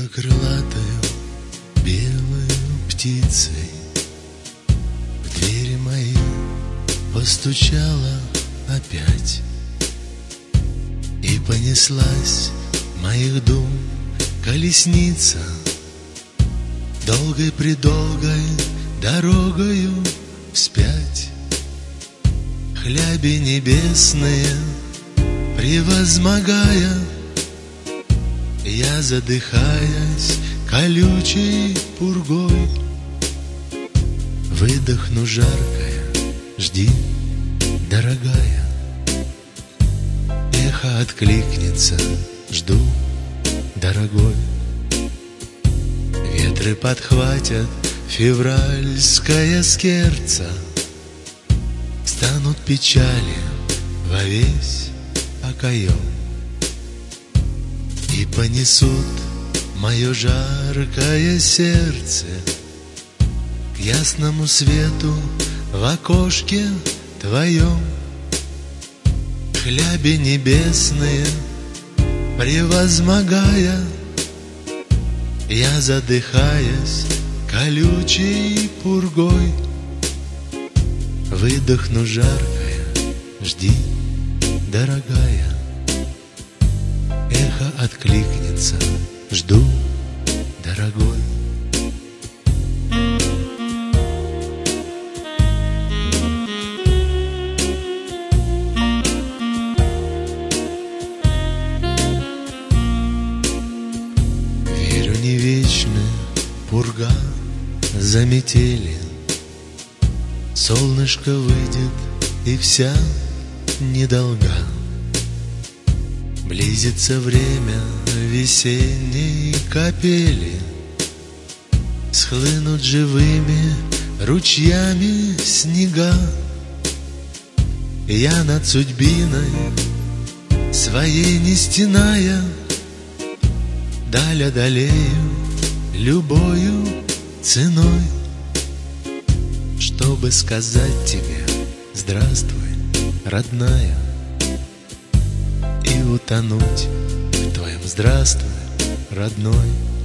крылатою белою птицей в двери мои постучала опять, и понеслась моих дум колесница долгой-предолгой дорогою вспять. Хляби небесные превозмогая, я, задыхаясь колючей пургой, выдохну жаркое: жди, дорогая. Эхо откликнется: жду, дорогой. Ветры подхватят февральское скерца, станут печали во весь окоем и понесут мое жаркое сердце к ясному свету в окошке твоем. Хляби небесные превозмогая, я, задыхаясь колючей пургой, выдохну жаркое: жди, дорогая. Эхо откликнется: жду, дорогой. Верю, не вечная пурга за метели, солнышко выйдет, и вся недолга. Близится время весенней капели, схлынут живыми ручьями снега. Я над судьбиной своей не стеная, даль одолею любою ценой, чтобы сказать тебе: здравствуй, родная, и утонуть в твоем здравствуй, родной.